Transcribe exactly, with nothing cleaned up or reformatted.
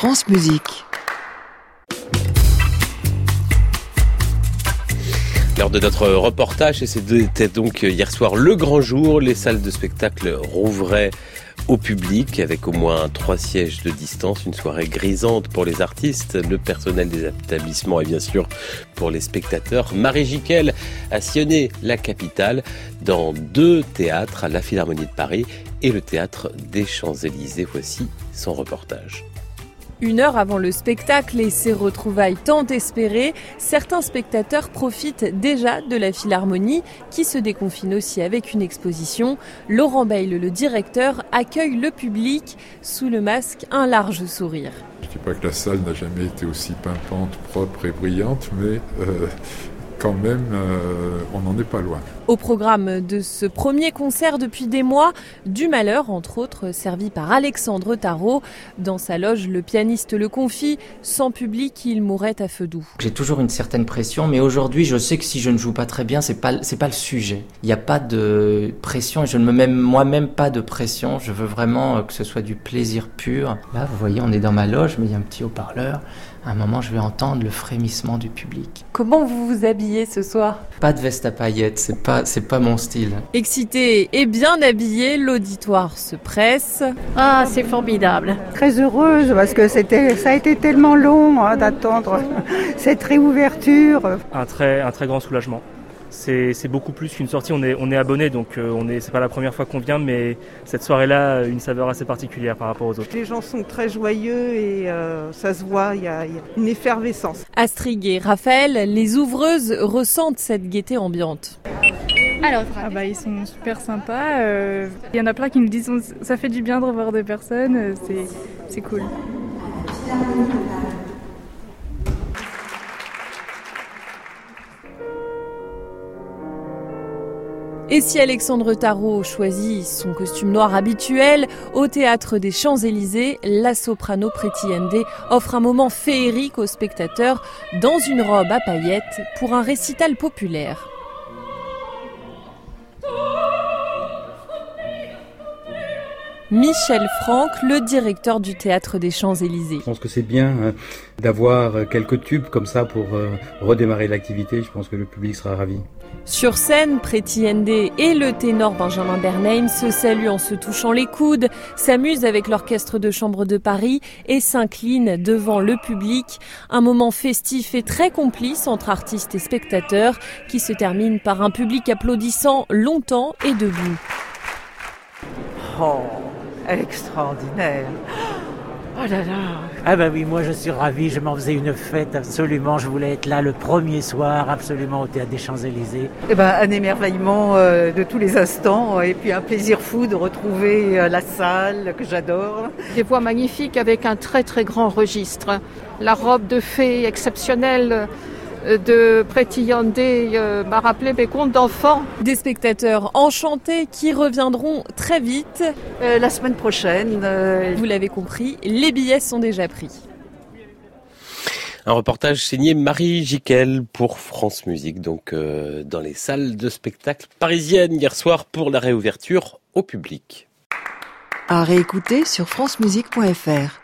France Musique. Lors de notre reportage, et c'était donc hier soir le grand jour, les salles de spectacle rouvraient au public avec au moins trois sièges de distance, une soirée grisante pour les artistes, le personnel des établissements et bien sûr pour les spectateurs. Marie Jiquel a sillonné la capitale dans deux théâtres, la Philharmonie de Paris et le Théâtre des Champs-Élysées. Voici son reportage. Une heure avant le spectacle et ses retrouvailles tant espérées, certains spectateurs profitent déjà de la Philharmonie qui se déconfine aussi avec une exposition. Laurent Bayle, le directeur, accueille le public sous le masque un large sourire. Je ne dis pas que la salle n'a jamais été aussi pimpante, propre et brillante, mais euh, quand même, euh, on n'en est pas loin. Au programme de ce premier concert depuis des mois, Du Malheur, entre autres, servi par Alexandre Tarot. Dans sa loge, le pianiste le confie, sans public, il mourrait à feu doux. J'ai toujours une certaine pression, mais aujourd'hui, je sais que si je ne joue pas très bien, c'est pas, c'est pas le sujet. Il n'y a pas de pression et je ne me mets moi-même pas de pression. Je veux vraiment que ce soit du plaisir pur. Là, vous voyez, on est dans ma loge, mais il y a un petit haut-parleur. À un moment, je vais entendre le frémissement du public. Comment vous vous habillez ce soir ? Pas de veste à paillettes, c'est pas, c'est pas mon style. Excité et bien habillé, l'auditoire se presse. Ah, c'est formidable. Très heureuse parce que c'était, ça a été tellement long hein, d'attendre cette réouverture. Un très, un très grand soulagement. C'est, c'est beaucoup plus qu'une sortie, on est, on est abonné, donc euh, on est, c'est pas la première fois qu'on vient, mais cette soirée-là a une saveur assez particulière par rapport aux autres. Les gens sont très joyeux et euh, ça se voit, il y, y a une effervescence. Astrid et Raphaël, les ouvreuses, ressentent cette gaieté ambiante. Alors, ah bah, ils sont super sympas, il euh, y en a plein qui nous disent ça fait du bien de revoir des personnes, c'est, c'est cool. Et si Alexandre Tarot choisit son costume noir habituel, au Théâtre des Champs-Élysées, la soprano Preti Yende offre un moment féerique aux spectateurs dans une robe à paillettes pour un récital populaire. Michel Franck, le directeur du Théâtre des Champs-Élysées. Je pense que c'est bien hein, d'avoir quelques tubes comme ça pour euh, redémarrer l'activité. Je pense que le public sera ravi. Sur scène, Preti Yende et le ténor Benjamin Bernheim se saluent en se touchant les coudes, s'amusent avec l'orchestre de chambre de Paris et s'inclinent devant le public. Un moment festif et très complice entre artistes et spectateurs qui se termine par un public applaudissant longtemps et debout. Oh, extraordinaire! Oh là là! Ah bah oui, moi je suis ravi, je m'en faisais une fête absolument, je voulais être là le premier soir absolument au Théâtre des Champs-Élysées. Eh ben, un émerveillement euh, de tous les instants et puis un plaisir fou de retrouver euh, la salle que j'adore. Des voix magnifiques avec un très très grand registre. La robe de fée exceptionnelle de Preti Yende euh, m'a rappelé mes contes d'enfants. Des spectateurs enchantés qui reviendront très vite. Euh, la semaine prochaine. Euh... Vous l'avez compris, les billets sont déjà pris. Un reportage signé Marie Jiquel pour France Musique, donc euh, dans les salles de spectacle parisiennes hier soir pour la réouverture au public. À réécouter sur francemusique point f r.